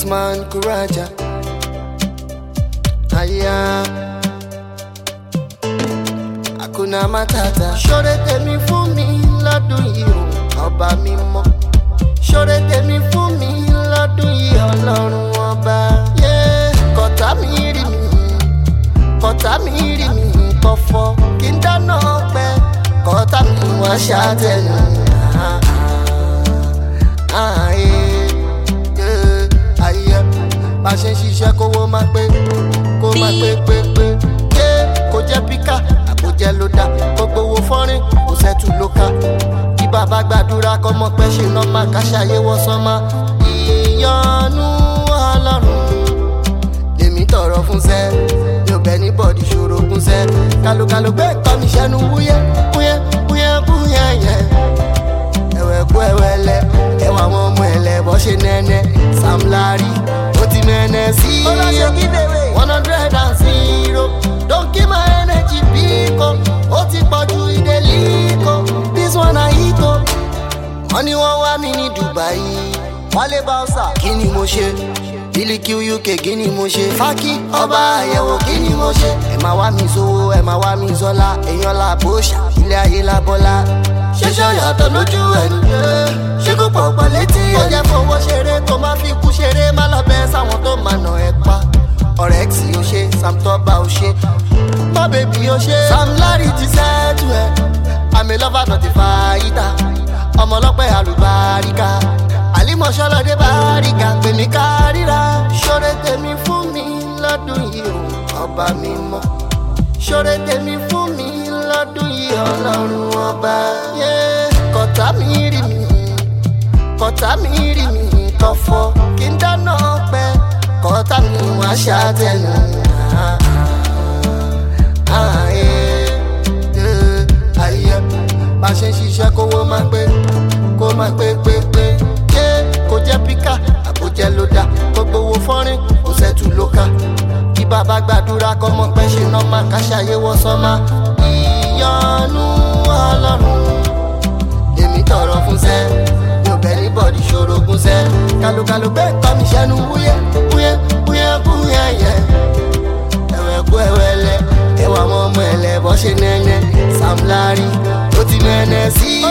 Usman Kuraja. Aya Hakuna Matata. Ṣoore tèmi fún mi lọ́dún yìí o, ọba mímọ́. Ṣoore tèmi fún mi lọ́dún yìí, Ọlọ́run ọba. Kọ̀tá mi rí mi, kọ̀tá mi rí mi kọ̀fọ̀, kí n dáná ọpẹ́. Kọ̀tá mi wá ṣàtẹnu. Bá ṣe ń ṣiṣẹ́ kówó máa pé, kó máa pé. Kó jẹ́ píkà, àbò jẹ́ lódà, kó gbowó fọ́nrín, kó sẹ́tù lóka. Kí bàbá gbàdúrà kọ́ mọ̀ pé ṣe nọ́mà ká ṣàyé wọ́n sánmà. Ìyọ́nú Ọlọ́run lèmi tọrọ fún sẹ́, mi ò bẹ́ ní bọ́ọ̀dì ṣòro gún sẹ́. Kálukálù gbé nǹkan mi ṣẹ́nu wúyẹ́ yẹn. Ẹ̀wẹ̀ kú ẹ̀wẹ̀ lẹ̀, ẹ̀wà àwọn ọmọ ẹ̀lẹ̀ bọ́ ṣe nẹ́nẹ́. Sam Larry ó ti mẹ́nẹ́ sí i. 100. Don't give my energy pico. Ó ti pọ̀jù ìdè líko. This one I hit o. Wọ́n ní wọ́n wá mi ní Dubai. Wálé Báùsà kí ni mo ṣe? Billy Q UK kí ni mo ṣe? Fákì ọba àyẹ̀wò kí ni mo ṣe? Ẹ máa wá mi sówó, ẹ máa wá mi sọ́lá. Èèyàn la bóṣà, ilé ayé la bọ́lá. Ṣéṣọ́ yàtọ̀ lójú ẹni. Ṣé kò pọ̀ pọ̀ létí ẹ̀? Ó jẹ́ fowó ṣeré tó máa fi kú ṣeré. Má lọ bẹ́ sáwọn tó máa nà ẹ pa. Ọ̀rẹ́ X ò ṣe, Sam Tọ́ba ò ṣe. My baby ò ṣe. Sam Larry ti sẹ́tù ẹ̀. I'm a lover not a fighter. Ọmọ ọlọ́pẹ́ àlùbáríkà. Àlímọ̀ṣọ́lọ́dé báríkà. Pèmí kárìíra. Ṣoore tèmi fún mi lọ́dún yìí o, ọba mímọ́. Ṣoore tèmi fún mi lọ́dún yìí, Ọlọ́run ọba. Kọ̀tá mi rí mi, kọ̀tá mi rí mi kọ̀fọ̀, kí n dáná ọpẹ́. Kọ̀tá mi wá ṣàtẹnu. Bá ṣe ń ṣiṣẹ́ kówó máa pé, kó máa pé. Kó jẹ́ píkà, àbò jẹ́ lódà, kó gbowó fọ́nrín, kó sẹ́tù lóka. Kí bàbá gbàdúrà kọ́ mọ̀ pé ṣe nọ́mà ká ṣàyé wọ́n sánmà. Ìyọ́nú Ọlọ́run lèmi tọrọ fún sẹ́, mi ò bẹ́ ní bọ́ọ̀dì ṣòro gún sẹ́. Kálukálù gbé nǹkan mi ṣẹ́nu wúyẹ́ yẹn. Ẹ̀wẹ̀ kú ẹ̀wẹ̀ lẹ̀, ẹ̀wà àwọn ọmọ ẹ̀lẹ̀ bọ́ ṣe nẹ́nẹ́. Sam Larry ó ti mẹ́nẹ́ sí i.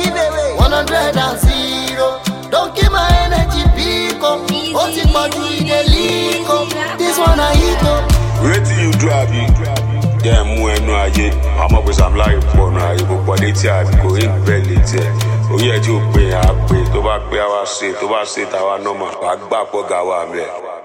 100. Don't give my energy pico. Ó ti pọ̀jù ìdè líko. This one I hit o. Wetin you do abi? Jẹ́ mú ẹnu ayé. Àmọ́ pé Sam Larry pọ̀ nù ayé. Mo pọ̀ létí àbí kò rí bẹ́ẹ̀ létí ẹ̀. Oyè ẹ̀ tí ó pè é á pè. Tó bá pé àwa ṣe, tó bá ṣe tàwa nọ́mà. Wàá gbà pọ̀ gà wà mẹ́.